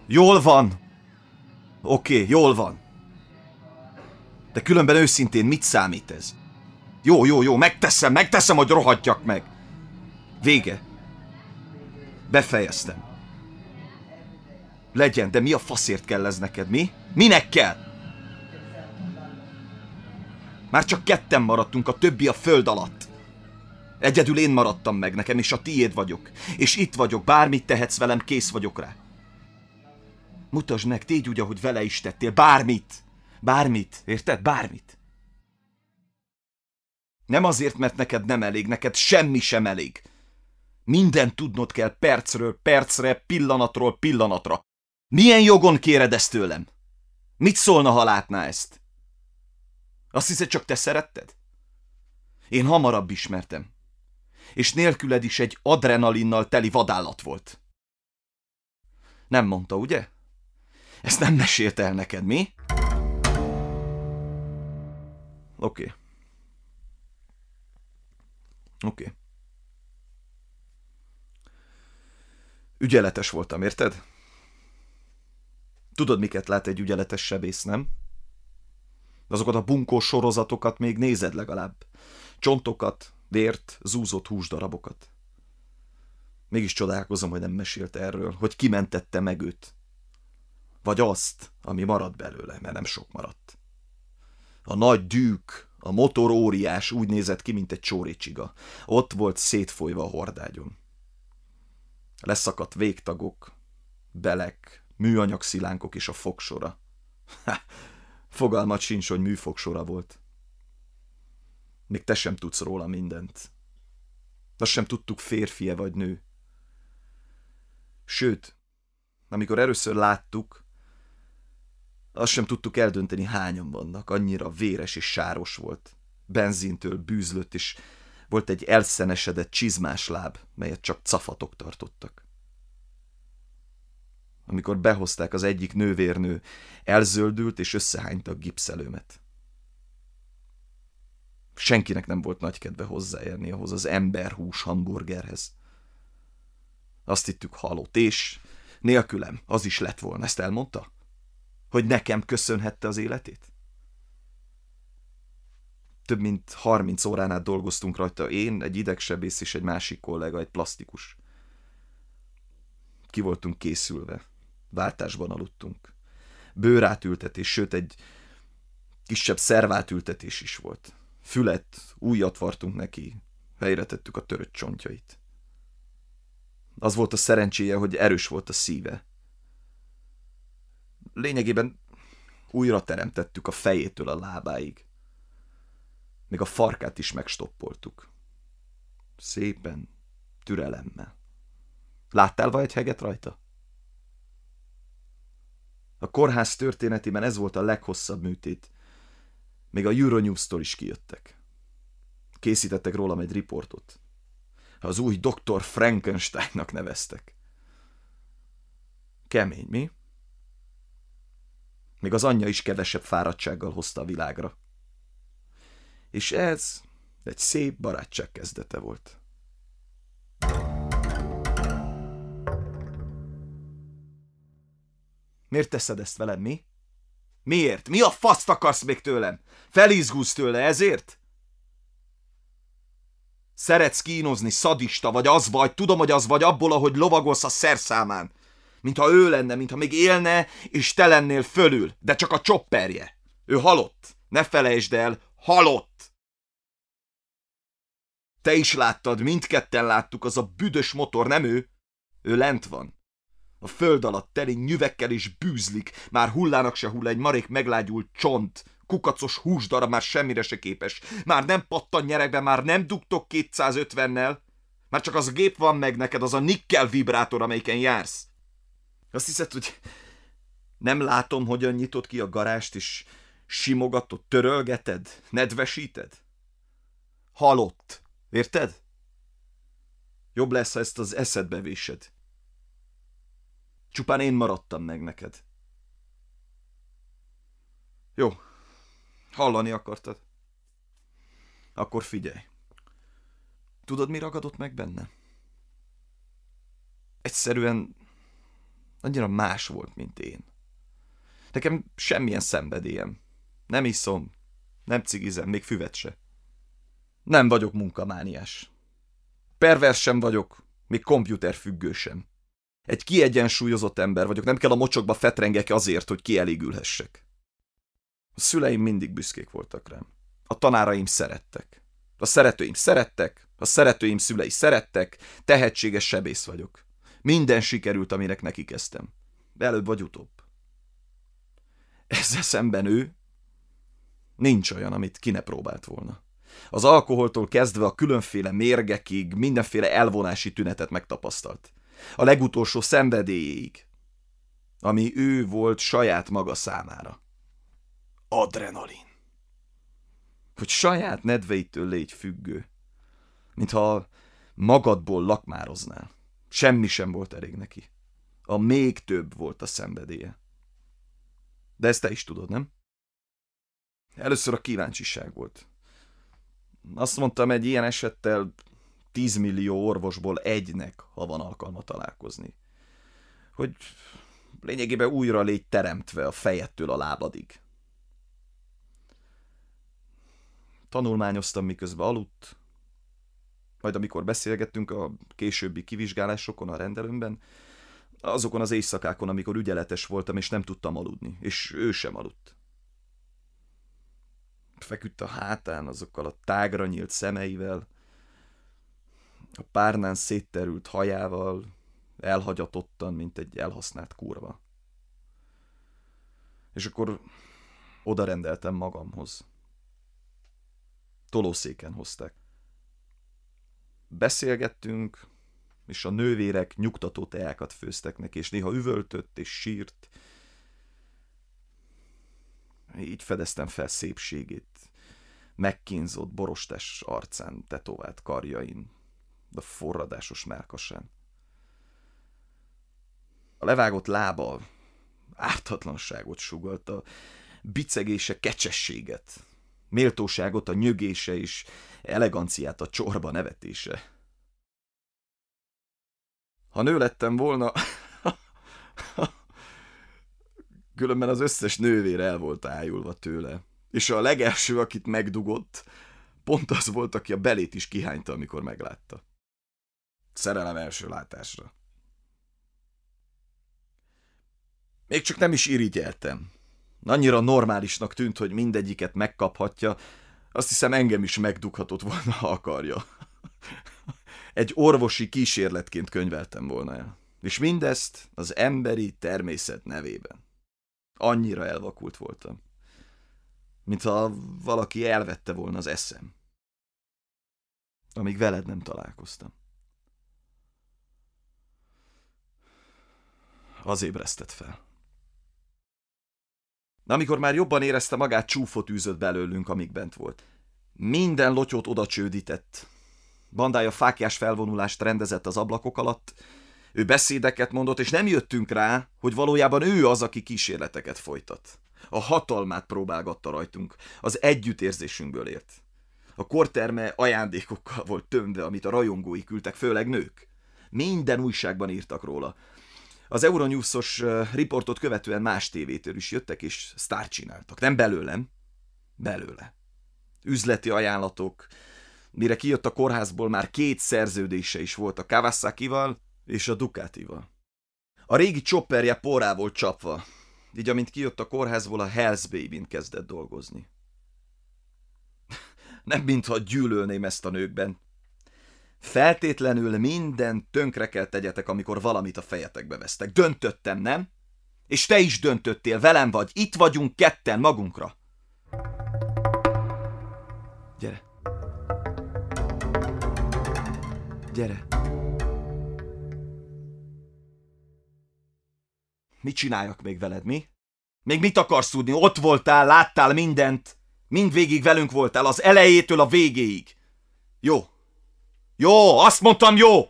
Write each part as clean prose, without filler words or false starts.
Jól van. Oké, jól van. De különben őszintén mit számít ez? Jó, megteszem, hogy rohadjak meg. Vége. Befejeztem. Legyen, de mi a faszért kell ez neked, mi? Minek kell? Már csak ketten maradtunk, a többi a föld alatt. Egyedül én maradtam meg nekem, és a tiéd vagyok. És itt vagyok, bármit tehetsz velem, kész vagyok rá. Mutasd meg, tégy úgy, ahogy vele is tettél, bármit. Bármit, érted? Bármit. Nem azért, mert neked nem elég, neked semmi sem elég. Mindent tudnod kell percről percre, pillanatról pillanatra. Milyen jogon kéred ezt tőlem? Mit szólna, ha látná ezt? Azt hiszed, csak te szeretted? Én hamarabb ismertem. És nélküled is egy adrenalinnal teli vadállat volt. Nem mondta, ugye? Ezt nem mesélte el neked, mi? Oké. Ügyeletes voltam, érted? Tudod, miket lát egy ügyeletes sebész, nem? Azokat a bunkós sorozatokat még nézed legalább. Csontokat, vért, zúzott húsdarabokat. Mégis csodálkozom, hogy nem mesélt erről, hogy kimentette meg őt. Vagy azt, ami maradt belőle, mert nem sok maradt. A nagy dűk, a motor óriás úgy nézett ki, mint egy csórécsiga. Ott volt szétfolyva a hordágyon. Leszakadt végtagok, belek, műanyag szilánkok és a fogsora. Fogalmat sincs, hogy műfogsora volt. Még te sem tudsz róla mindent. Azt sem tudtuk, férfi-e vagy nő. Sőt, amikor először láttuk, azt sem tudtuk eldönteni, hányan vannak. Annyira véres és sáros volt. Benzintől bűzlött, és volt egy elszenesedett csizmás láb, melyet csak cafatok tartottak. Amikor behozták, az egyik nővérnő, elzöldült és összehánytak gipszelőmet. Senkinek nem volt nagy kedve hozzáérni ahhoz az emberhús hamburgerhez. Azt hittük, halott, és nélkülem az is lett volna, ezt elmondta? Hogy nekem köszönhette az életét? Több mint 30 órán át dolgoztunk rajta, én, egy idegsebész és egy másik kollega, egy plastikus. Ki voltunk készülve. Váltásban aludtunk. Bőrátültetés, sőt egy kisebb szervátültetés is volt. Fület, ujjat vartunk neki, helyre tettük a törött csontjait. Az volt a szerencséje, hogy erős volt a szíve. Lényegében újra teremtettük a fejétől a lábáig. Még a farkát is megstoppoltuk. Szépen, türelemmel. Láttál vagy egy heget rajta? A kórház történetében ez volt a leghosszabb műtét. Még a Euronews-tól is kijöttek. Készítettek rólam egy riportot. Az új Dr. Frankensteinnak neveztek. Kemény, mi? Még az anyja is kevesebb fáradtsággal hozta a világra. És ez egy szép barátság kezdete volt. Miért teszed ezt velem, mi? Miért? Mi a faszt akarsz még tőlem? Felizgulsz tőle ezért? Szeretsz kínozni, szadista, vagy az vagy, tudom, hogy az vagy abból, ahogy lovagolsz a szerszámán. Mintha ő lenne, mintha még élne, és te lennél fölül, de csak a csopperje. Ő halott. Ne felejtsd el, halott! Te is láttad, mindketten láttuk, az a büdös motor, nem ő? Ő lent van. A föld alatt teli nyüvekkel is bűzlik, már hullának se hull egy marék meglágyult csont, kukacos húsdarab már semmire se képes. Már nem pattan nyerekbe, már nem dugtok 250-nel. Már csak az a gép van meg neked, az a nikkel vibrátor, amelyiken jársz. Azt hiszed, hogy nem látom, hogyan nyitod ki a garást, és simogatod, törölgeted, nedvesíted? Halott. Érted? Jobb lesz, ha ezt az eszedbe vésed. Csupán én maradtam meg neked. Jó, hallani akartad? Akkor figyelj. Tudod, mi ragadott meg benne? Egyszerűen Annyira más volt, mint én. Nekem semmilyen szenvedélyem. Nem iszom, nem cigizem, még füvet se. Nem vagyok munkamániás. Pervers sem vagyok, még komputerfüggő sem. Egy kiegyensúlyozott ember vagyok, nem kell a mocsokba fetrengek azért, hogy kielégülhessek. A szüleim mindig büszkék voltak rám. A tanáraim szerettek. A szeretőim szerettek, a szeretőim szülei szerettek, tehetséges sebész vagyok. Minden sikerült, aminek neki kezdtem. Előbb vagy utóbb. Ezzel szemben ő nincs olyan, amit ki ne próbált volna. Az alkoholtól kezdve a különféle mérgekig mindenféle elvonási tünetet megtapasztalt. A legutolsó szenvedélyéig, ami ő volt saját maga számára. Adrenalin. Hogy saját nedveitől légy függő, mintha magadból lakmároznál. Semmi sem volt elég neki. A még több volt a szenvedélye. De ezt te is tudod, nem? Először a kíváncsiság volt. Azt mondtam, egy ilyen esettel 10 millió orvosból egynek, ha van alkalma találkozni. Hogy lényegében újra légy teremtve a fejedtől a lábadig. Tanulmányoztam, miközben aludt, majd amikor beszélgettünk a későbbi kivizsgálásokon a rendelőmben, azokon az éjszakákon, amikor ügyeletes voltam, és nem tudtam aludni, és ő sem aludt. Feküdt a hátán azokkal a tágra nyílt szemeivel, a párnán szétterült hajával, elhagyatottan, mint egy elhasznált kurva. És akkor oda rendeltem magamhoz. Tolószéken hozták. Beszélgettünk, és a nővérek nyugtató teákat főztek neki, és néha üvöltött és sírt. Így fedeztem fel szépségét, megkínzott, borostás arcán, tetovált karjain, a forradásos mellkasán. A levágott lába ártatlanságot sugalt, a bicegése kecsességet, méltóságot a nyögése és eleganciát a csorba nevetése. Ha nő lettem volna, különben az összes nővér el volt ájulva tőle, és a legelső, akit megdugott, pont az volt, aki a belét is kihányta, amikor meglátta. Szerelem első látásra. Még csak nem is irigyeltem. Annyira normálisnak tűnt, hogy mindegyiket megkaphatja, azt hiszem engem is megdughatott volna, ha akarja. Egy orvosi kísérletként könyveltem volna el. És mindezt az emberi természet nevében. Annyira elvakult voltam, mintha valaki elvette volna az eszem. Amíg veled nem találkoztam. Az ébresztett fel. Amikor már jobban érezte magát, csúfot űzött belőlünk, amíg bent volt. Minden lotyót oda csődített. Bandája fáklyás felvonulást rendezett az ablakok alatt, ő beszédeket mondott, és nem jöttünk rá, hogy valójában ő az, aki kísérleteket folytat. A hatalmát próbálgatta rajtunk, az együttérzésünkből ért. A korterme ajándékokkal volt tömve, amit a rajongói küldtek, főleg nők. Minden újságban írtak róla. Az Euronews-os riportot követően más tévétől is jöttek, és sztárt csináltak. Nem belőlem, belőle. Üzleti ajánlatok. Mire kijött a kórházból, már 2 szerződése is volt a Kawasakival és a Ducatival. A régi chopperje porrá volt csapva, így amint kijött a kórházból, a Hell's Babyn kezdett dolgozni. Nem mintha gyűlölném ezt a nőkben. Feltétlenül mindent tönkre kell tegyetek, amikor valamit a fejetekbe vesztek. Döntöttem, nem? És te is döntöttél, velem vagy. Itt vagyunk ketten magunkra. Gyere. Gyere. Mit csináljak még veled, mi? Még mit akarsz tudni? Ott voltál, láttál mindent. Mindvégig velünk voltál, az elejétől a végéig. Jó. Jó, azt mondtam, jó!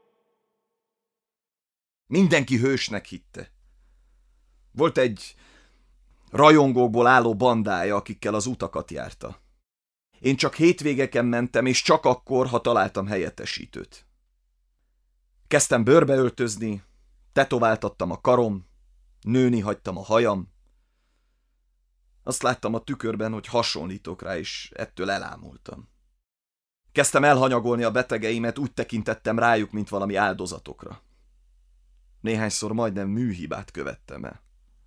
Mindenki hősnek hitte. Volt egy rajongókból álló bandája, akikkel az utakat járta. Én csak hétvégeken mentem, és csak akkor, ha találtam helyettesítőt. Kezdtem bőrbe öltözni, Tetováltattam a karom, nőni hagytam a hajam. Azt láttam a tükörben, hogy hasonlítok rá, és ettől elámultam. Kezdtem elhanyagolni a betegeimet, úgy tekintettem rájuk, mint valami áldozatokra. Néhányszor majdnem műhibát követtem el.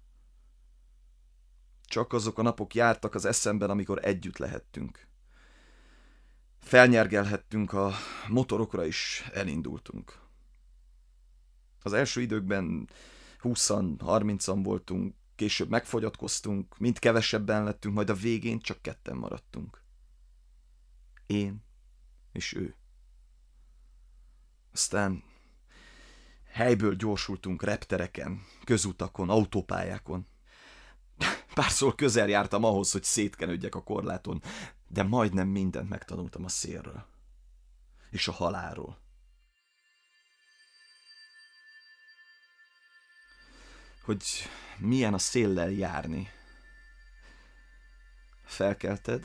Csak azok a napok jártak az eszemben, amikor együtt lehettünk. Felnyergelhettünk a motorokra, is elindultunk. Az első időkben 20-30-an voltunk, később megfogyatkoztunk, mind kevesebben lettünk, majd a végén csak ketten maradtunk. Én és ő. Aztán helyből gyorsultunk reptereken, közutakon, autópályákon. Párszor közel jártam ahhoz, hogy szétkenődjek a korláton, de majdnem mindent megtanultam a szélről. És a halálról. Hogy milyen a széllel járni. Felkelted.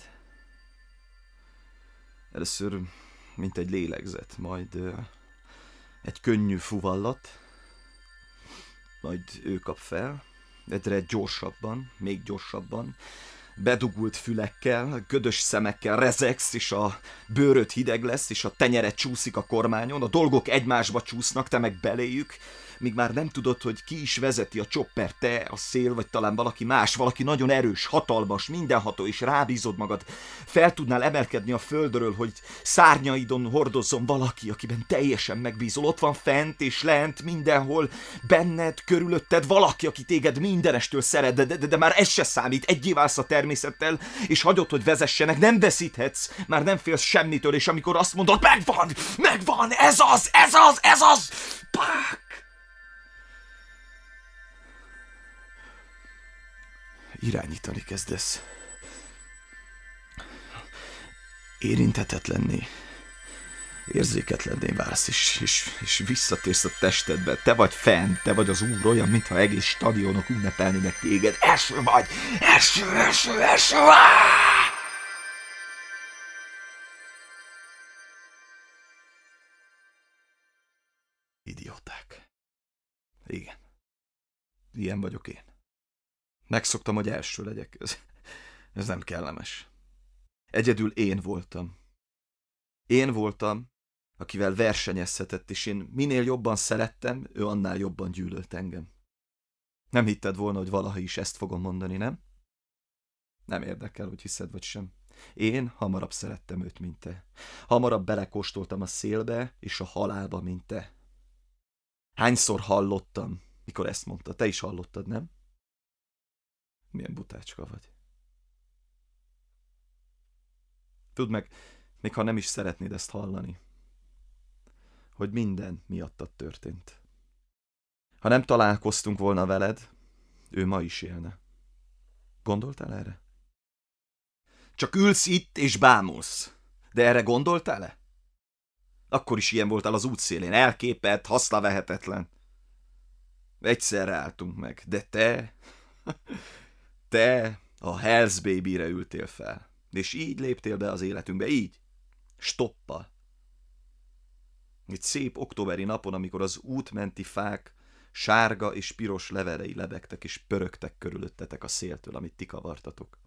Először mint egy lélegzet, majd egy könnyű fuvallat, majd ő kap fel, egyre gyorsabban, még gyorsabban, bedugult fülekkel, gödös szemekkel rezegsz, és a bőröd hideg lesz, és a tenyered csúszik a kormányon, a dolgok egymásba csúsznak, te meg beléjük, míg már nem tudod, hogy ki is vezeti a chopper, te, a szél, vagy talán valaki más, valaki nagyon erős, hatalmas, mindenható, és rábízod magad. Fel tudnál emelkedni a földről, hogy szárnyaidon hordozzon valaki, akiben teljesen megbízol. Ott van fent és lent, mindenhol, benned, körülötted valaki, aki téged mindenestől szeret, de már ez se számít, egyé válsz a természettel, és hagyod, hogy vezessenek, nem veszíthetsz, már nem félsz semmitől, és amikor azt mondod, megvan, ez az, pák! Irányítani kezdesz. Érinthetetlenné, érzéketlenné válsz, és visszatérsz a testedbe. Te vagy fenn, te vagy az Úr, olyan, mintha egész stadionok ünnepelnének téged. Első vagy! Első! Idióták. Igen. Ilyen vagyok én. Megszoktam, hogy első legyek. Ez nem kellemes. Egyedül én voltam. Én voltam, akivel versenyezhetett, és én minél jobban szerettem, ő annál jobban gyűlölt engem. Nem hitted volna, hogy valaha is ezt fogom mondani, nem? Nem érdekel, hogy hiszed vagy sem. Én hamarabb szerettem őt, mint te. Hamarabb belekóstoltam a szélbe és a halálba, mint te. Hányszor hallottam, mikor ezt mondta? Te is hallottad, nem? Milyen butácska vagy. Tudd meg, még ha nem is szeretnéd ezt hallani, hogy minden miattad történt. Ha nem találkoztunk volna veled, ő ma is élne. Gondoltál erre? Csak ülsz itt és bámulsz. De erre gondoltál-e? Akkor is ilyen voltál az útszélén, elképett, hasznavehetetlen. Egyszerre álltunk meg, de te a Hell's Baby-re ültél fel. És így léptél be az életünkbe, így. Stoppal. Egy szép októberi napon, amikor az útmenti fák sárga és piros levelei lebegtek és pörögtek körülöttetek a széltől, amit ti kavartatok.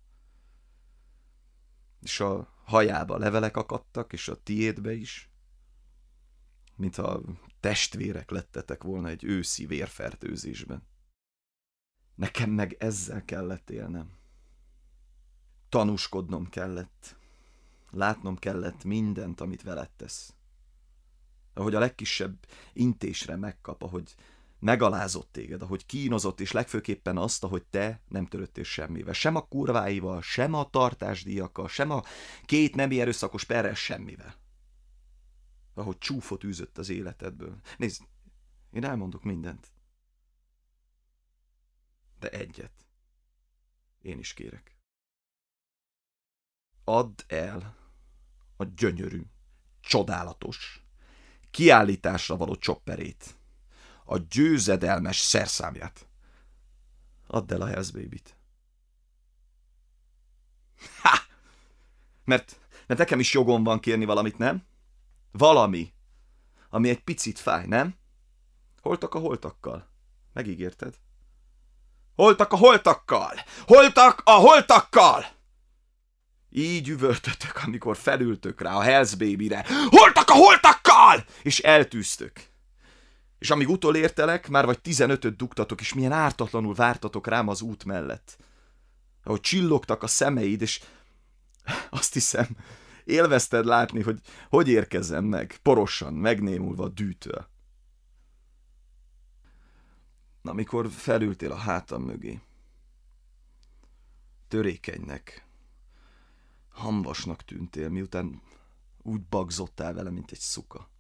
És a hajába levelek akadtak, és a tiédbe is, mintha testvérek lettetek volna egy őszi vérfertőzésben. Nekem meg ezzel kellett élnem. Tanúskodnom kellett. Látnom kellett mindent, amit veled tesz. Ahogy a legkisebb intésre megkap, ahogy megalázott téged, ahogy kínozott, és legfőképpen azt, ahogy te nem törődtél semmivel. Sem a kurváival, sem a tartásdíjakkal, sem a két nemi erőszakos perrel, semmivel. Ahogy csúfot űzött az életedből. Nézd, én elmondok mindent. De egyet én is kérek. Add el a gyönyörű, csodálatos, kiállításra való chopperét, a győzedelmes szerszámját. Add el a Hell's Baby-t. Ha! Mert nekem is jogom van kérni valamit, nem? Valami, ami egy picit fáj, nem? Holtak a holtakkal. Megígérted? Holtak a holtakkal! Holtak a holtakkal! Így üvöltötök, amikor felültök rá a Hells Babyre. Holtak a holtakkal! És eltűztök. És amíg utolértelek, már vagy 15-öt dugtatok, és milyen ártatlanul vártatok rám az út mellett. Ahogy csillogtak a szemeid, és azt hiszem, élvezted látni, hogy érkezzem meg, porosan, megnémulva a dűtől. Amikor felültél a hátam mögé, törékenynek, hamvasnak tűntél, miután úgy bagzottál vele, mint egy szuka.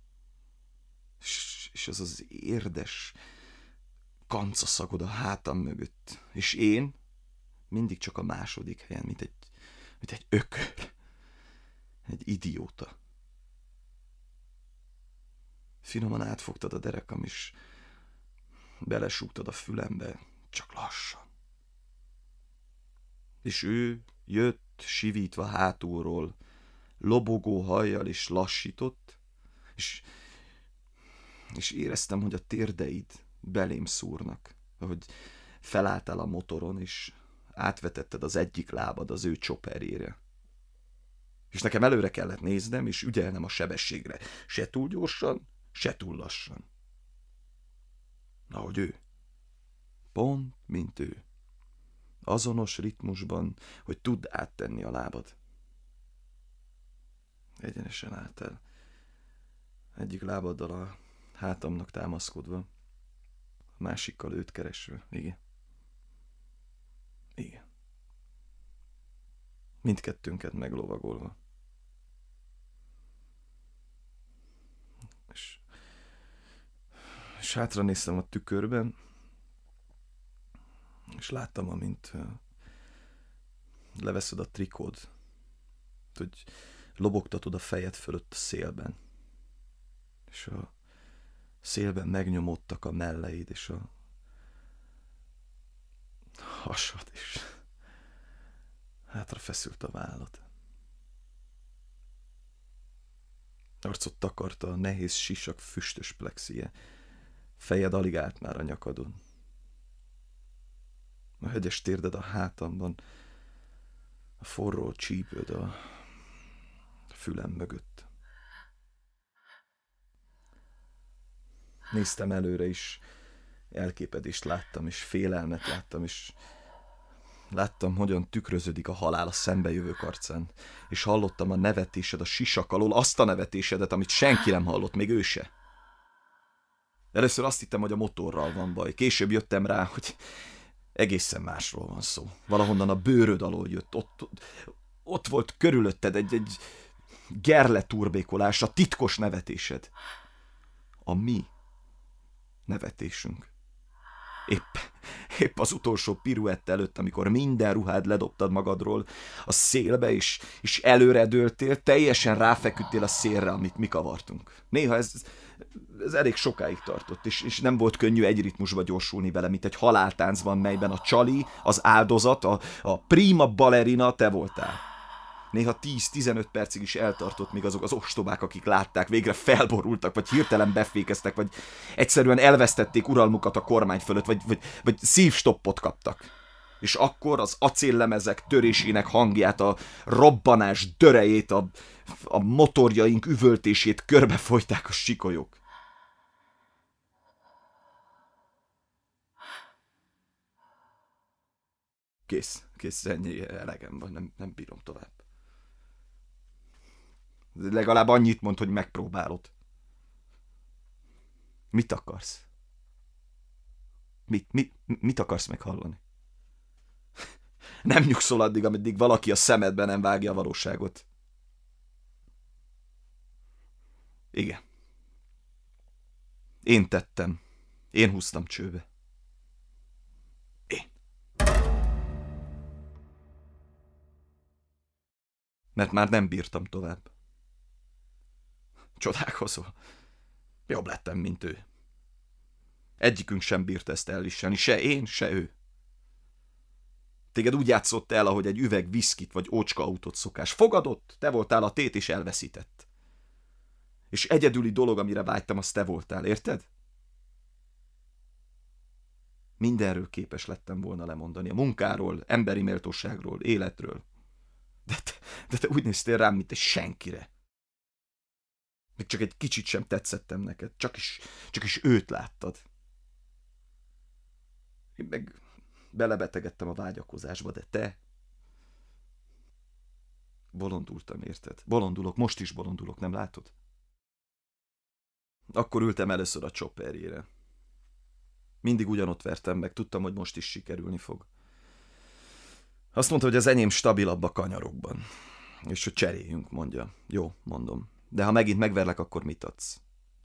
És az az érdes kancaszagod a hátam mögött. És én mindig csak a második helyen, mint egy ökör. Egy idióta. Finoman átfogtad a derekam, és belesúgtad a fülembe, csak lassan. És ő jött, sivítva hátulról, lobogó hajjal, és lassított, és éreztem, hogy a térdeid belém szúrnak, ahogy felálltál a motoron, és átvetetted az egyik lábad az ő csoperjére. És nekem előre kellett néznem, és ügyelnem a sebességre. Se túl gyorsan, se túl lassan. Ahogy ő. Pont, mint ő. Azonos ritmusban, hogy tudd áttenni a lábad. Egyenesen álltál. Egyik lábaddal a hátamnak támaszkodva, a másikkal őt keresve. Igen. Igen. Mindkettőnket meglovagolva. És hátra néztem a tükörben, és láttam, amint leveszed a trikód, hogy lobogtatod a fejed fölött a szélben, és a szélben megnyomódtak a melleid, és a hasad, és hátra feszült a vállad. Arcot takarta a nehéz sisak füstös plexie, fejed alig állt már a nyakadon. A hegyes térded a hátamban, a forró csípőd a fülem mögött. Néztem előre is, elképedést láttam, és félelmet láttam, és láttam, hogyan tükröződik a halál a szembejövők arcán, és hallottam a nevetésed a sisak alól, azt a nevetésedet, amit senki nem hallott, még ő se. Először azt hittem, hogy a motorral van baj. Később jöttem rá, hogy egészen másról van szó. Valahonnan a bőröd alól jött. Ott volt körülötted egy gerle turbékolás, a titkos nevetésed. A mi nevetésünk. Épp az utolsó piruett előtt, amikor minden ruhád ledobtad magadról a szélbe, és előredőltél, teljesen ráfeküdtél a szélre, amit mi kavartunk. Néha ez elég sokáig tartott, és nem volt könnyű egy ritmusba gyorsulni vele, mint egy haláltáncban, melyben a csali, az áldozat, a prima ballerina te voltál. Néha 10-15 percig is eltartott, míg azok az ostobák, akik látták, végre felborultak, vagy hirtelen befékeztek, vagy egyszerűen elvesztették uralmukat a kormány fölött, vagy szívstoppot kaptak. És akkor az acéllemezek törésének hangját, a robbanás dörejét, a motorjaink üvöltését körbefolyták a sikolyok. Kész, ennyi, elegem van, nem bírom tovább. Legalább annyit mond, hogy megpróbálod. Mit akarsz? Mit akarsz meghallani? Nem nyugszol addig, ameddig valaki a szemedbe nem vágja a valóságot. Igen. Én tettem. Én húztam csőbe. Én. Mert már nem bírtam tovább. Csodálkozol. Jobb lettem, mint ő. Egyikünk sem bírta ezt elviselni, se én, se ő. Téged úgy játszott el, ahogy egy üveg viszkit vagy ócskaautót szokás. Fogadott, te voltál a tét, és elveszített. És egyedüli dolog, amire vágytam, az te voltál, érted? Mindenről képes lettem volna lemondani. A munkáról, emberi méltóságról, életről. De te úgy néztél rám, mint egy senkire. Még csak egy kicsit sem tetszettem neked. Csak is őt láttad. Én meg belebetegedtem a vágyakozásba, de te... Bolondultam, érted? Bolondulok, most is bolondulok, nem látod? Akkor ültem először a chopperjére. Mindig ugyanott vertem meg, tudtam, hogy most is sikerülni fog. Azt mondta, hogy az enyém stabilabb a kanyarokban. És hogy cseréljünk, mondja. Jó, mondom. De ha megint megverlek, akkor mit adsz?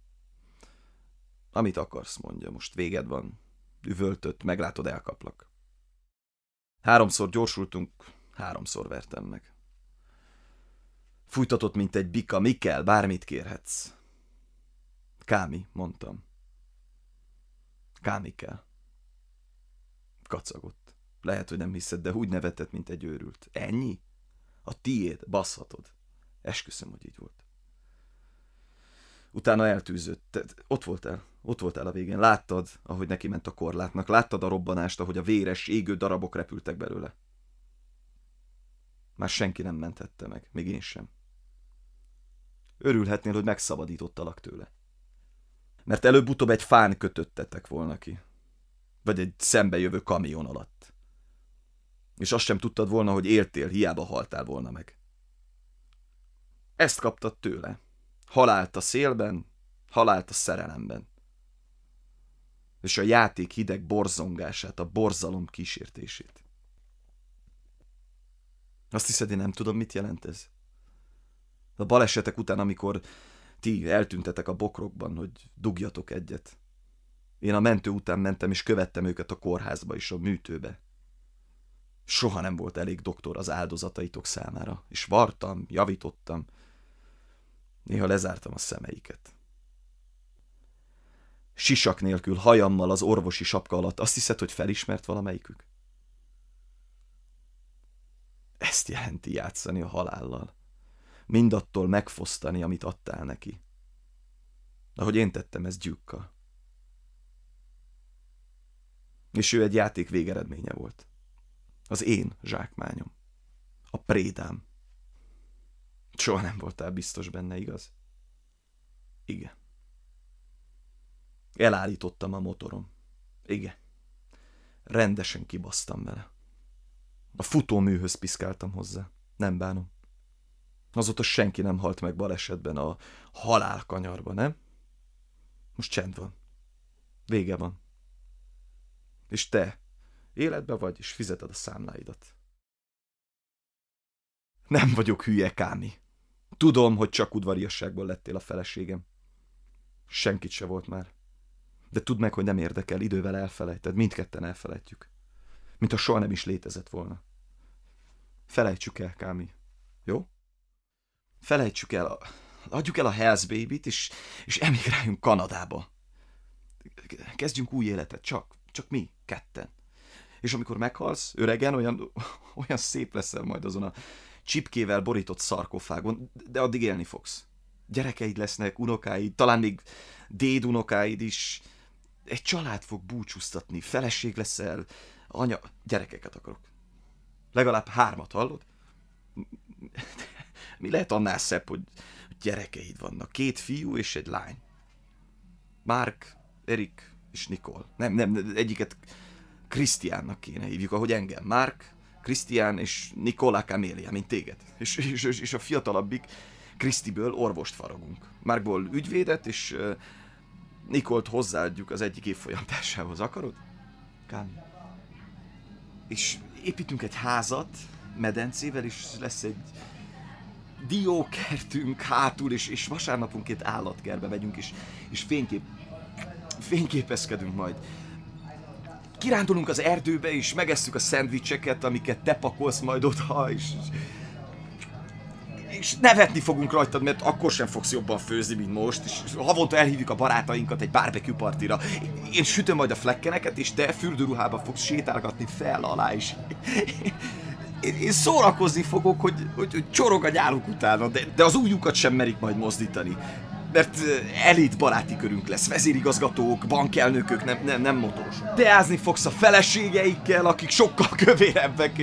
Amit akarsz, mondja. Most véged van. Üvöltött, meglátod, elkaplak. 3-szor gyorsultunk, 3-szor vertem meg. Fújtatott, mint egy bika. Mi kell? Bármit kérhetsz. Kámi, mondtam. Kámi kell. Kacagott. Lehet, hogy nem hiszed, de úgy nevetett, mint egy őrült. Ennyi? A tiéd, basszhatod. Esküszöm, hogy így volt. Utána eltűzött. Ott voltál a végén. Láttad, ahogy neki ment a korlátnak. Láttad a robbanást, ahogy a véres, égő darabok repültek belőle. Már senki nem menthette meg. Még én sem. Örülhetnél, hogy megszabadítottalak tőle. Mert előbb-utóbb egy fán kötöttetek volna ki. Vagy egy szembejövő kamion alatt. És azt sem tudtad volna, hogy éltél, hiába haltál volna meg. Ezt kaptad tőle. Halált a szélben, halált a szerelemben. És a játék hideg borzongását, a borzalom kísértését. Azt hiszed, én nem tudom, mit jelent ez? A balesetek után, amikor ti eltűntetek a bokrokban, hogy dugjatok egyet. Én a mentő után mentem, és követtem őket a kórházba és a műtőbe. Soha nem volt elég doktor az áldozataitok számára, és vartam, javítottam. Néha lezártam a szemeiket. Sisak nélkül, hajammal az orvosi sapka alatt. Azt hiszed, hogy felismert valamelyikük? Ezt jelenti játszani a halállal. Mindattól megfosztani, amit adtál neki. Ahogy én tettem ezt Duke-kal. És ő egy játék végeredménye volt. Az én zsákmányom. A prédám. Soha nem voltál biztos benne, igaz? Igen. Elállítottam a motorom. Igen. Rendesen kibasztam vele. A futóműhöz piszkáltam hozzá. Nem bánom. Azóta senki nem halt meg balesetben a halálkanyarba, nem? Most csend van. Vége van. És te életben vagy, és fizeted a számláidat. Nem vagyok hülye, Kámi. Tudom, hogy csak udvariasságból lettél a feleségem. Senkit se volt már. De tudd meg, hogy nem érdekel, idővel elfelejted, mindketten elfelejtjük. Mintha soha nem is létezett volna. Felejtsük el, Kámi. Jó? Felejtsük el, adjuk el a Hells Baby-t, és emigráljunk Kanadába. Kezdjünk új életet, csak mi, ketten. És amikor meghalsz, öregen, olyan szép leszel majd azon a csipkével borított szarkofágon, de addig élni fogsz. Gyerekeid lesznek, unokáid, talán még dédunokáid is. Egy család fog búcsúztatni, feleség leszel, anya, gyerekeket akarok. Legalább 3, hallod? Mi lehet annál szebb, hogy gyerekeid vannak? 2 fiú és egy lány. Mark, Erik és Nicole. Nem, egyiket Krisztiánnak kéne hívjuk, ahogy engem. Mark, Krisztián és Nicola Camélia, mint téged. És a fiatalabbik Krisztiből orvost faragunk. Markból ügyvédet, és Nicolt hozzáadjuk az egyik évfolyamtársához. Akarod? Kámi. És építünk egy házat medencével, és lesz egy diókertünk hátul, és vasárnaponként állatkertbe megyünk, és fényképezkedünk majd. Kirándulunk az erdőbe, és megesszük a szendvicseket, amiket te pakolsz majd oda, és nevetni fogunk rajtad, mert akkor sem fogsz jobban főzni, mint most, és havonta elhívjuk a barátainkat egy barbecue partira. Én sütöm majd a flekkeneket, és te fürdőruhába fogsz sétálgatni fel alá is. Én szórakozni fogok, hogy csorog a nyáluk utána, de az ujjukat sem merik majd mozdítani. mert elit baráti körünk lesz, vezérigazgatók, bankelnökök, nem motorosok. Teázni fogsz a feleségeikkel, akik sokkal kövérebbek,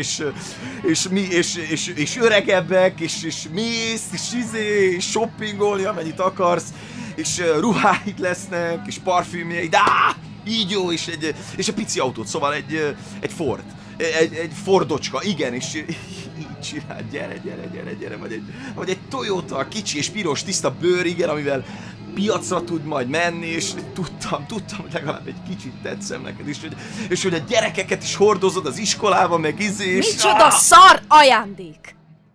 és öregebbek, és mész, és shoppingolni, amennyit akarsz, és ruháid lesznek, és parfümjeid, így jó, és egy pici autót, szóval egy Ford. Egy Fordocska, igen, és így csinál, gyere, vagy egy Toyota, kicsi és piros, tiszta bőr, igen, amivel piacra tud majd menni, és tudtam, hogy legalább egy kicsit tetszem neked, és hogy a gyerekeket is hordozod az iskolába, meg és... Micsoda szar ajándék!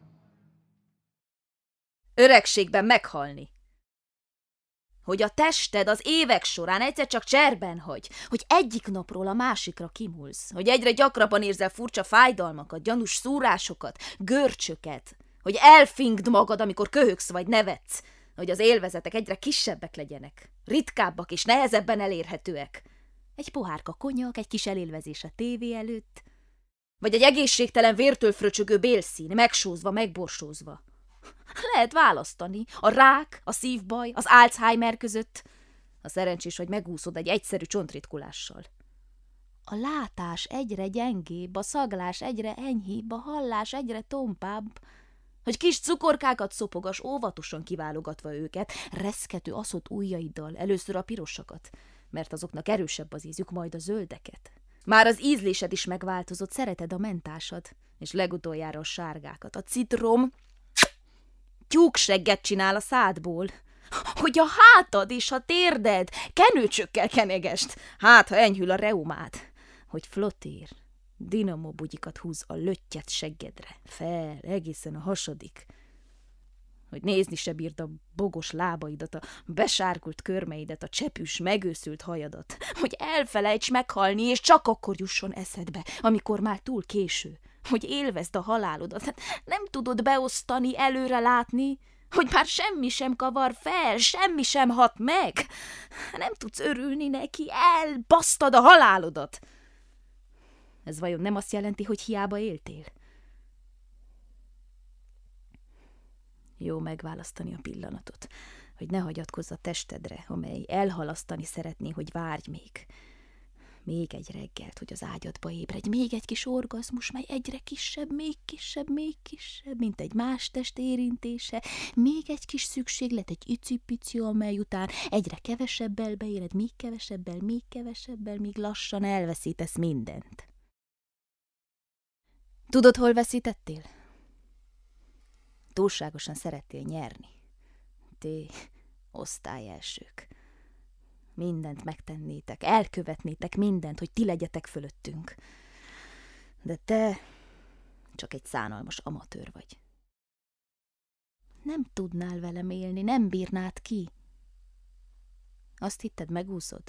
Öregségben meghalni. Hogy a tested az évek során egyszer csak cserben hagy, hogy egyik napról a másikra kimúlsz, hogy egyre gyakrabban érzel furcsa fájdalmakat, gyanús szúrásokat, görcsöket, hogy elfingd magad, amikor köhögsz vagy nevetsz, hogy az élvezetek egyre kisebbek legyenek, ritkábbak és nehezebben elérhetőek. Egy pohárka konyak, egy kis elélvezés a tévé előtt, vagy egy egészségtelen vértől fröcsögő bélszín, megsózva, megborsózva. Lehet választani a rák, a szívbaj, az Alzheimer között. A szerencsés, hogy megúszod egy egyszerű csontritkulással. A látás egyre gyengébb, a szaglás egyre enyhébb, a hallás egyre tompább. Hogy kis cukorkákat szopogas, óvatosan kiválogatva őket, reszkető aszott ujjaiddal, először a pirosakat, mert azoknak erősebb az ízük, majd a zöldeket. Már az ízlésed is megváltozott, szereted a mentásad, és legutoljára a sárgákat. A citrom tyúksegget csinál a szádból. Hogy a hátad és a térded kenőcsökkel kenegest, hát ha enyhül a reumád. Hogy flotér, dinamobugyikat húz a löttyet seggedre, fel, egészen a hasadig. Hogy nézni se bírd a bogos lábaidat, a besárkult körmeidet, a csepűs, megőszült hajadat. Hogy elfelejts meghalni, és csak akkor jusson eszedbe, amikor már túl késő. Hogy élvezd a halálodat, nem tudod beosztani, előre látni, hogy már semmi sem kavar fel, semmi sem hat meg. Nem tudsz örülni neki, elbasztad a halálodat. Ez vajon nem azt jelenti, hogy hiába éltél? Jó megválasztani a pillanatot, hogy ne hagyatkozz a testedre, amely elhalasztani szeretné, hogy várj még. Még egy reggelt, hogy az ágyadba ébredj, még egy kis orgazmus, mely egyre kisebb, mint egy más test érintése, még egy kis szükséglet, egy icipici, amely után egyre kevesebbel beéled, még kevesebbel, míg lassan elveszítesz mindent. Tudod, hol veszítettél? Túlságosan szerettél nyerni. Ti osztályelsők. Mindent megtennétek, elkövetnétek mindent, hogy ti legyetek fölöttünk. De te csak egy szánalmas amatőr vagy. Nem tudnál velem élni, nem bírnád ki. Azt hitted, megúszod?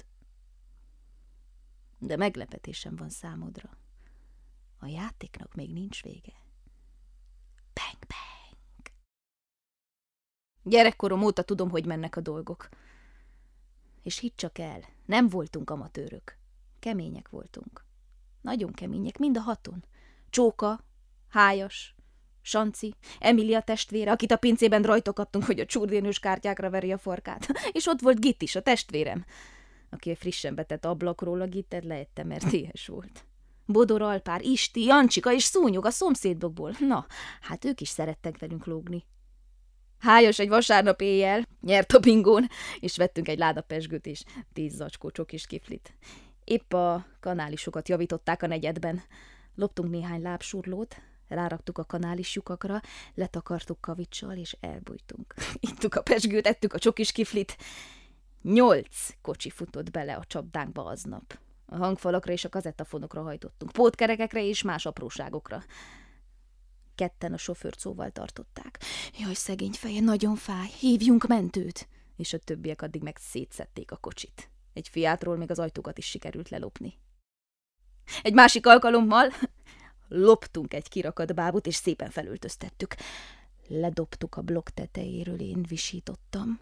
De meglepetésem van számodra. A játéknak még nincs vége. Bang, bang! Gyerekkorom óta tudom, hogy mennek a dolgok. És hidd csak el, nem voltunk amatőrök. Kemények voltunk. Nagyon kemények, mind a haton. Csóka, Hájas, Sanci, Emilia testvére, akit a pincében rajtokattunk, hogy a csurdénős kártyákra veri a farkát. És ott volt Gitt is, a testvérem, aki a frissen betett ablakról a Gittet leette, mert éhes volt. Bodor Alpár, Isti, Jancsika és Szúnyog a szomszédokból. Na, hát ők is szerettek velünk lógni. Hájas egy vasárnap éjjel nyert a bingón, és vettünk egy láda pezsgőt és 10 zacskó csokis kiflit. Épp a kanálisokat javították a negyedben. Loptunk néhány lábsurlót, ráraktuk a kanális lyukakra, letakartuk kavicsal, és elbújtunk. Ittuk a pezsgőt, ettük a csokis kiflit. 8 kocsi futott bele a csapdánkba aznap. A hangfalakra és a kazettafonokra hajtottunk, pótkerekekre és más apróságokra. Ketten a sofőrt szóval tartották. Jaj, szegény feje, nagyon fáj, hívjunk mentőt! És a többiek addig meg szétszedték a kocsit. Egy Fiatról még az ajtókat is sikerült lelopni. Egy másik alkalommal loptunk egy kirakat bábut, és szépen felöltöztettük. Ledobtuk a blokk tetejéről, én visítottam.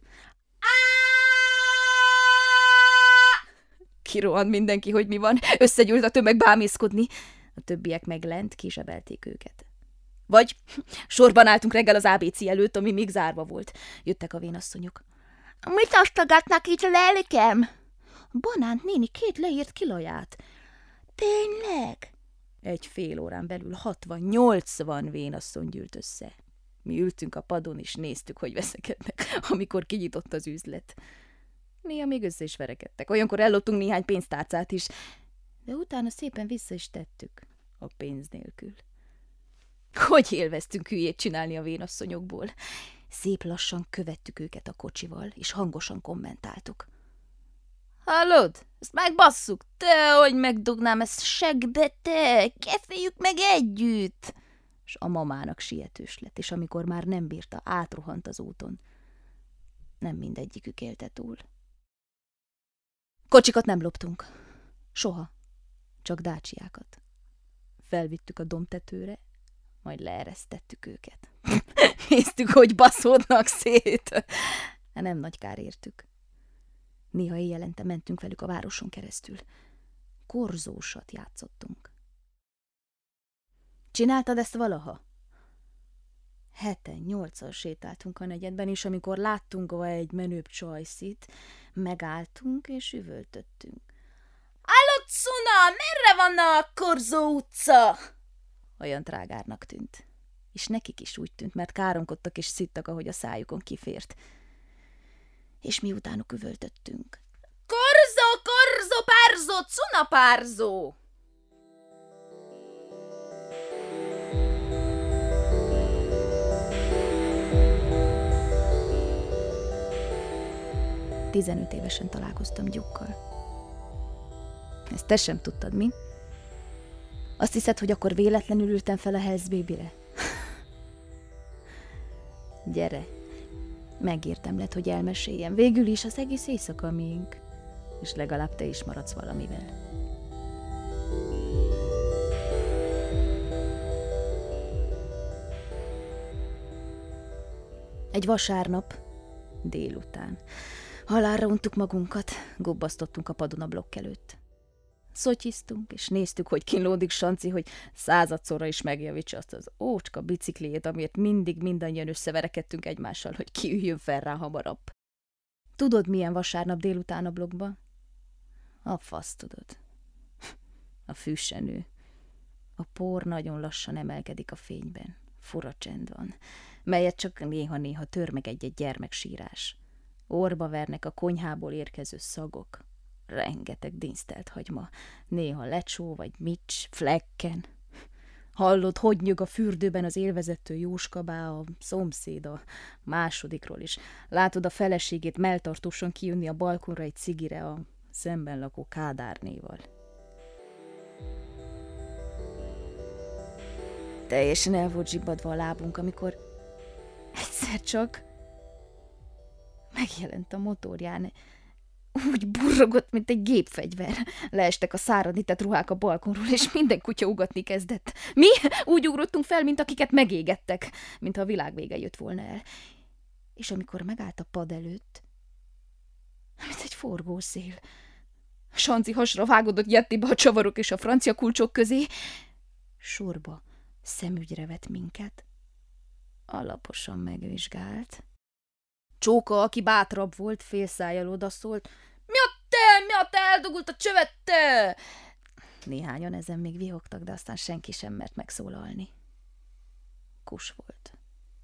Kirohant mindenki, hogy mi van. Összegyűlt a tömeg bámészkodni. A többiek meg lent kizsebelték őket. Vagy sorban álltunk reggel az ABC előtt, ami még zárva volt. Jöttek a vénasszonyok. Mit osztogatnak itt a lelkem? Banánt néni 2 leírt kilaját. Tényleg? Egy fél órán belül 60-80 vénasszony gyűlt össze. Mi ültünk a padon, és néztük, hogy veszekednek, amikor kinyitott az üzlet. Néha még össze is verekedtek. Olyankor elloptunk néhány pénztárcát is, de utána szépen vissza is tettük, a pénz nélkül. Hogy élveztünk hülyét csinálni a vénasszonyokból. Szép lassan követtük őket a kocsival, és hangosan kommentáltuk. Hallod? Ezt megbasszuk! Te, hogy megdugnám ezt segbe, te! Keféljük meg együtt! És a mamának sietős lett, és amikor már nem bírta, átrohant az úton. Nem mindegyikük élte túl. Kocsikat nem loptunk. Soha. Csak dácsiákat. Felvittük a dombtetőre, majd leeresztettük őket. Néztük, hogy baszódnak szét. Nem nagy kár értük. Néha éjjelente mentünk velük a városon keresztül. Korzósat játszottunk. Csináltad ezt valaha? 7-8-al sétáltunk a negyedben, és amikor láttunk egy menőbb csajszit, megálltunk és üvöltöttünk. Állott Cuna, merre van a Korzó utca? Olyan trágárnak tűnt. És nekik is úgy tűnt, mert káromkodtak és szittak, ahogy a szájukon kifért. És mi utánuk üvöltöttünk. Korzó, Korzó, párzó, Cuna párzó! Tizenöt évesen találkoztam Gyukkal. Ezt te sem tudtad, mi? Azt hiszed, hogy akkor véletlenül ültem fel a Hells Baby-re? Gyere, megérdemled, hogy elmeséljem. Végül is az egész éjszaka miénk, és legalább te is maradsz valamivel. Egy vasárnap délután halálra untuk magunkat, gubbasztottunk a padon a blokk előtt. Szotyiztunk, és néztük, hogy kínlódik Sanci, hogy 100-szorra is megjavítsa azt az ócska bicikliét, amiért mindig mindannyian összeverekedtünk egymással, hogy ki üljön fel rá hamarabb. Tudod, milyen vasárnap délután a blokkba? A fasz tudod. A fű se nő. A por nagyon lassan emelkedik a fényben. Fura csend van, melyet csak néha-néha tör meg egy-egy gyermeksírás. Orba vernek a konyhából érkező szagok. Rengeteg dinsztelt hagyma, néha lecsó vagy mics, flekken. Hallod, hogy nyög a fürdőben az élvezettő Jóskabá, a szomszéd a másodikról is. Látod a feleségét melltartósan kijönni a balkonra egy cigire a szemben lakó Kádárnéval. Teljesen el volt zsibbadva a lábunk, amikor egyszer csak megjelent a motorján. Úgy burrogott, mint egy gépfegyver. Leestek a száradített ruhák a balkonról, és minden kutya ugatni kezdett. Mi úgy ugrottunk fel, mint akiket megégettek, mintha a világ vége jött volna el. És amikor megállt a pad előtt, mint egy forgószél, Sanci hasra vágódott Jettibe a csavarok és a francia kulcsok közé, sorba szemügyre vett minket, alaposan megvizsgált. Csóka, aki bátrabb volt, félszájjal odaszólt. Mi a te, eldugult a csövet, te! Néhányan ezen még vihogtak, de aztán senki sem mert megszólalni. Kus volt.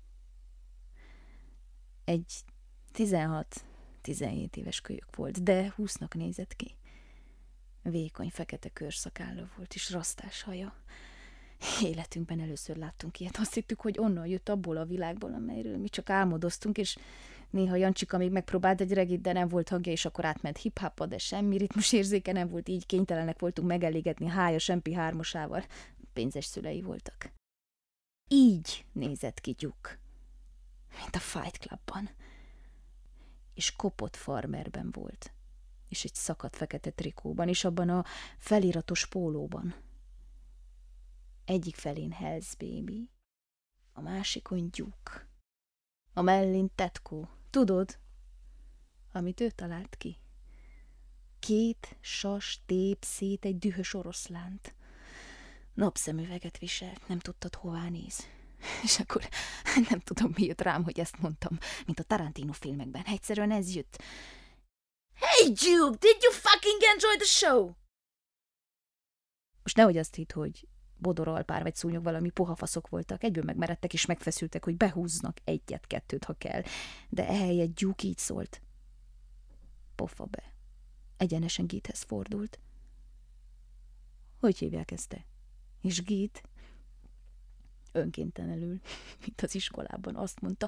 Egy 16-17 éves kölyök volt, de 20-nak nézett ki. Vékony, fekete körszakálla volt, és rasztás haja. Életünkben először láttunk ilyet. Azt hittük, hogy onnan jött abból a világból, amelyről mi csak álmodoztunk, és néha Jancsika még megpróbált egy regit, de nem volt hangja, és akkor átment hip-hopba, de semmi ritmusérzéke nem volt, így kénytelenek voltunk megelégetni hájas MP3-osával. Pénzes szülei voltak. Így nézett ki Gyuk, mint a Fight Clubban. És kopott farmerben volt, és egy szakadt fekete trikóban, és abban a feliratos pólóban. Egyik felén Hells Baby, a másikon Gyuk. A mellén tetkó. Tudod, amit ő talált ki? 2 sas tép szét egy dühös oroszlánt. Napszemüveget viselt, nem tudtad, hová néz. És akkor nem tudom, mi jött rám, hogy ezt mondtam, mint a Tarantino filmekben. Egyszerűen ez jött. Hey Duke, did you fucking enjoy the show? Most nehogy azt hidd, hogy bodoralpár vagy szúnyog valami pohafaszok voltak, egyből megmeredtek és megfeszültek, hogy behúznak egyet-kettőt, ha kell. De ehelyett Duke így szólt. Pofa be. Egyenesen Githez fordult. Hogy hívják ezt te? És Git önkéntelenül, mint az iskolában azt mondta,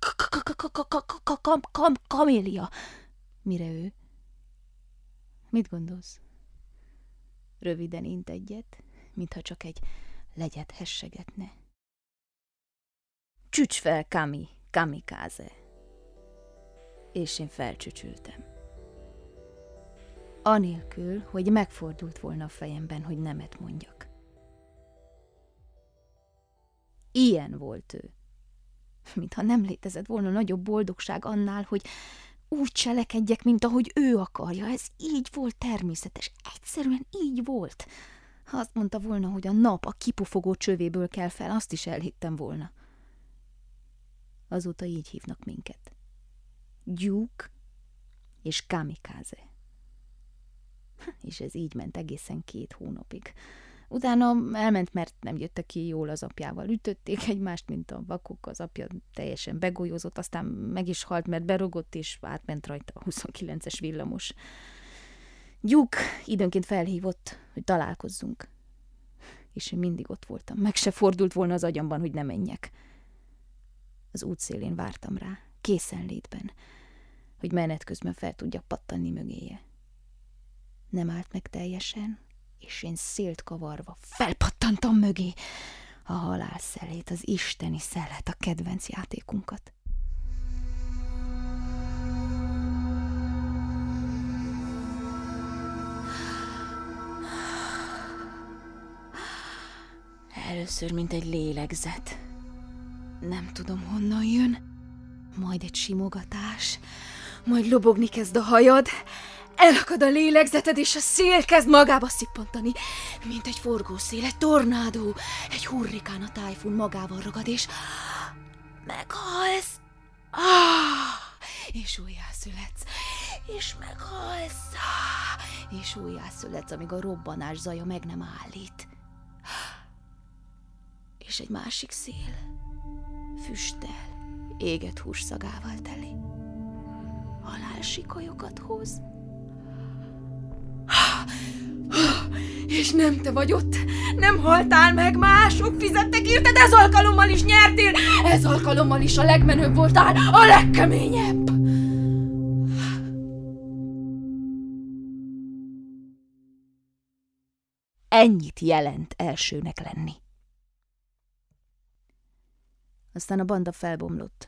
Kamélia. Mire ő? Mit gondolsz? Röviden int egyet, mintha csak egy legyet hessegetne. Csücs fel, kamikáze. És én felcsücsültem. Anélkül, hogy megfordult volna a fejemben, hogy nemet mondjak. Ilyen volt ő. Mintha nem létezett volna nagyobb boldogság annál, hogy úgy cselekedjek, mint ahogy ő akarja. Ez így volt természetes. Egyszerűen így volt. Ha azt mondta volna, hogy a nap a kipufogó csövéből kell fel, azt is elhittem volna. Azóta így hívnak minket. Duke és Kamikaze. És ez így ment egészen 2 hónapig. Utána elment, mert nem jöttek ki jól az apjával. Ütötték egymást, mint a vakok, az apja teljesen begolyózott, aztán meg is halt, mert berogott, és átment rajta a 29-es villamos. Duke időnként felhívott, hogy találkozzunk. És én mindig ott voltam. Meg se fordult volna az agyamban, hogy ne menjek. Az útszélén vártam rá, készenlétben, hogy menet közben fel tudjak pattanni mögéje. Nem állt meg teljesen, és én szélt kavarva felpattantam mögé a halál szelét, az isteni szelet, a kedvenc játékunkat. Először, mint egy lélegzet. Nem tudom, honnan jön. Majd egy simogatás, majd lobogni kezd a hajad, elakad a lélegzeted, és a szél kezd magába szippantani, mint egy forgószél, egy tornádó, egy hurrikán, a tájfun magával ragad, és meghalsz, és újjászületsz, és meghalsz, és újjászületsz, amíg a robbanás zaja meg nem állít. És egy másik szél, füsttel, égett hús szagával teli, halálsikolyokat hoz. És nem te vagy ott, nem haltál meg, mások fizettek érted, ez alkalommal is nyertél, ez alkalommal is a legmenőbb voltál, a legkeményebb. Ennyit jelent elsőnek lenni. Aztán a banda felbomlott,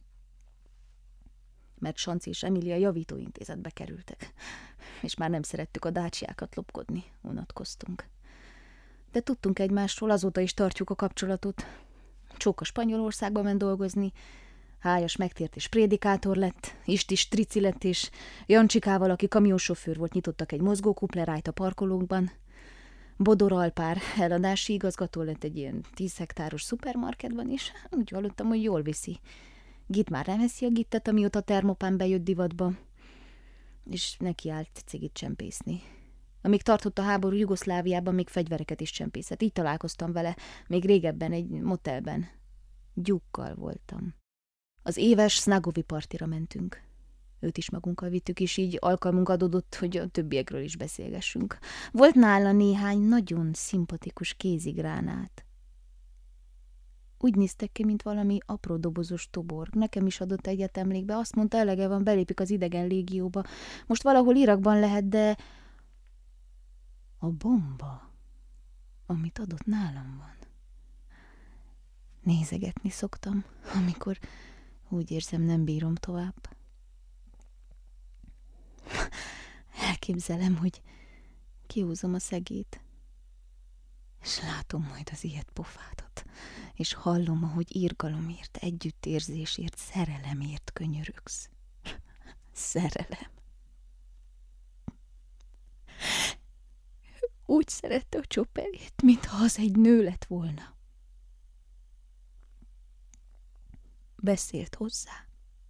mert Sanci és Emília javítóintézetbe kerültek, és már nem szerettük a dácsiákat lopkodni, unatkoztunk. De tudtunk egymásról, azóta is tartjuk a kapcsolatot. Csóka Spanyolországba ment dolgozni, Hájas megtért és prédikátor lett, Istis trici lett, és Jancsikával, aki kamionsofőr volt, nyitottak egy mozgókuplerájt a parkolókban. Bodor Alpár eladási igazgató lett egy ilyen 10 hektáros szupermarketban, és úgy hallottam, hogy jól viszi. Git már nem eszi a gittet, amióta a termopán bejött divatba, és neki állt cigit csempészni. Amíg tartott a háború Jugoszláviában, még fegyvereket is csempészett. Így találkoztam vele, még régebben egy motelben. Gyukkal voltam. Az éves Snagovi partira mentünk. Őt is magunkkal vittük, és így alkalmunk adódott, hogy a többiekről is beszélgessünk. Volt nála néhány nagyon szimpatikus kézigránát. Úgy néztek ki, mint valami apró dobozos toborg. Nekem is adott egyet emlékbe. Azt mondta, elege van, belépik az idegen légióba. Most valahol Irakban lehet, de a bomba, amit adott, nálam van. Nézegetni szoktam, amikor úgy érzem, nem bírom tovább. Elképzelem, hogy kihúzom a szegét, és látom majd az ilyet pofádat, és hallom, ahogy irgalomért, együttérzésért, szerelemért könyörögsz. Szerelem. Úgy szerette a Csopelét, mintha az egy nő lett volna. beszélt hozzá.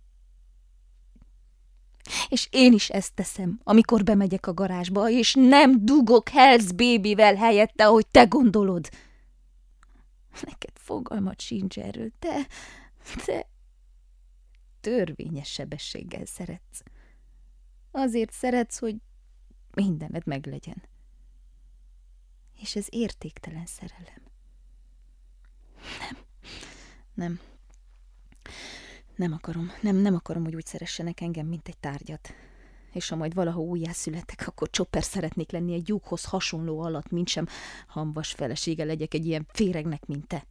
És én is ezt teszem, amikor bemegyek a garázsba, és nem dugok Hells Babyvel helyette, ahogy te gondolod. Neked fogalmat sincs erről, te törvényes sebességgel szeretsz. Azért szeretsz, hogy mindened meglegyen. És ez értéktelen szerelem. Nem akarom. Nem akarom, hogy úgy szeressenek engem, mint egy tárgyat. És ha majd valaha újjászületek, akkor Chopper szeretnék lenni egy lyukhoz hasonló alatt, mintsem hamvas felesége legyek egy ilyen féregnek, mint te.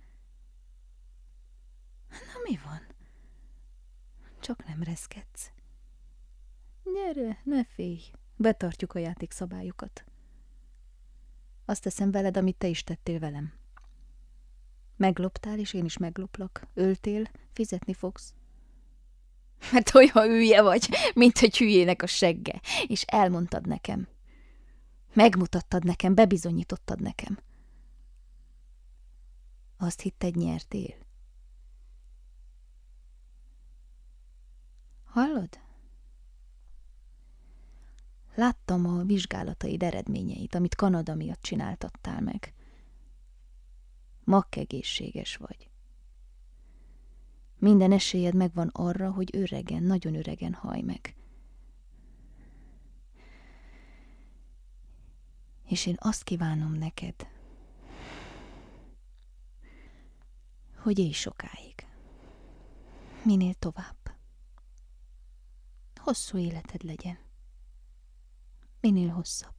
Na mi van? Csak nem reszkedsz. Gyere, ne félj. Betartjuk a játékszabályokat. Azt teszem veled, amit te is tettél velem. Megloptál, és én is megloplak. Öltél, fizetni fogsz. Mert olyan hülye vagy, mint egy hülyének a segge. És elmondtad nekem. Megmutattad nekem, bebizonyítottad nekem. Azt hitted, nyertél. Hallod? Láttam a vizsgálataid eredményeit, amit Kanada miatt csináltattál meg. Makkegészséges vagy. Minden esélyed megvan arra, hogy öregen, nagyon öregen halj meg. És én azt kívánom neked, hogy élj sokáig. Minél tovább. Hosszú életed legyen. Minél hosszabb.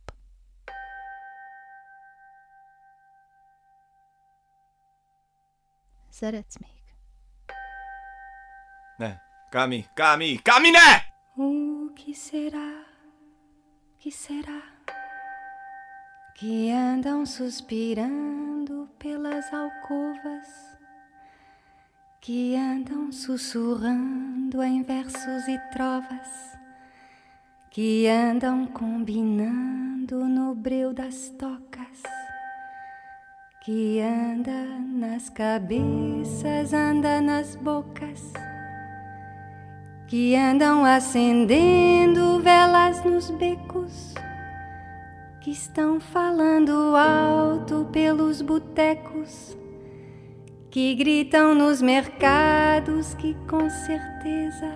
Szeretsz még? Ne, Cami, ne! Que será que andam suspirando pelas alcovas, que andam sussurrando em versos e trovas, que andam combinando no breu das tocas, que anda nas cabeças, anda nas bocas, que andam acendendo velas nos becos, que estão falando alto pelos botecos, que gritam nos mercados, que com certeza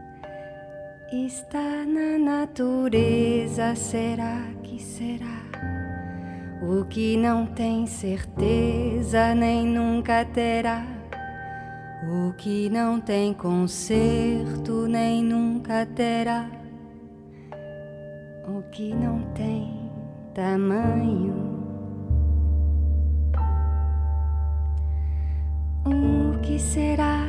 está na natureza. Será que será? O que não tem certeza nem nunca terá, o que não tem conserto nem nunca terá, o que não tem tamanho. O que será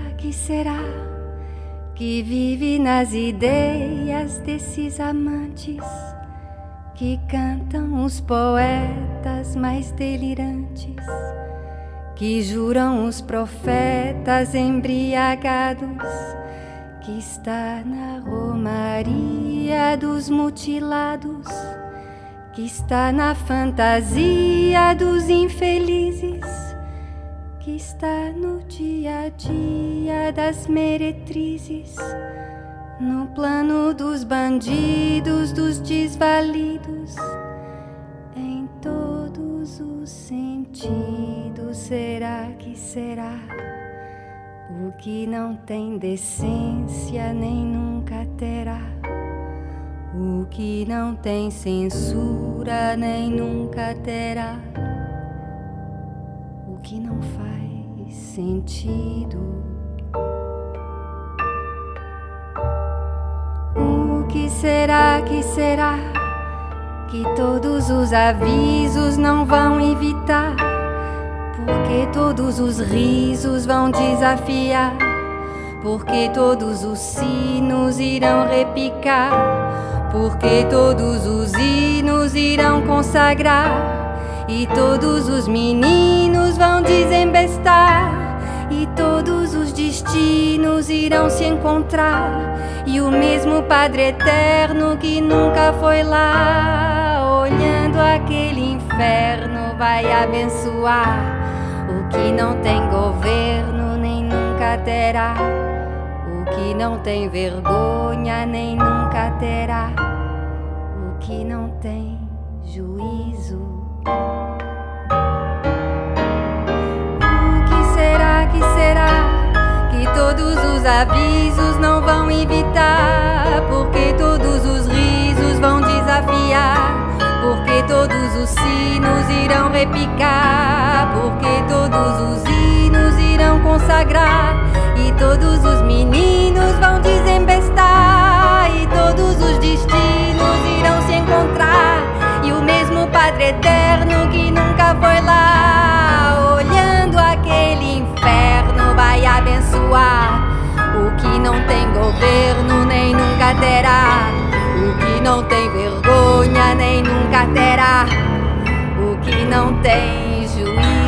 que vive nas ideias desses amantes, que cantam os poetas mais delirantes, que juram os profetas embriagados, que está na romaria dos mutilados, que está na fantasia dos infelizes, que está no dia a dia das meretrizes, no plano dos bandidos, dos desvalidos, em todos os sentidos. Será que será? O que não tem decência nem nunca terá, o que não tem censura nem nunca terá, o que não faz sentido. O que será que todos os avisos não vão evitar, porque todos os risos vão desafiar, porque todos os sinos irão repicar, porque todos os hinos irão consagrar, e todos os meninos vão desembestar, e todos os destinos irão se encontrar, e o mesmo Padre Eterno que nunca foi lá, olhando aquele inferno, vai abençoar o que não tem governo nem nunca terá, que não tem vergonha nem nunca terá, o que não tem juízo. O que será que todos os avisos não vão evitar? Porque todos os risos vão desafiar, porque todos os sinos irão repicar, porque todos os hinos irão consagrar, e todos os meninos vão desembestar, e todos os destinos irão se encontrar, e o mesmo Padre Eterno que nunca foi lá, olhando aquele inferno, vai abençoar o que não tem governo nem nunca terá, o que não tem vergonha nem nunca terá, o que não tem juízo.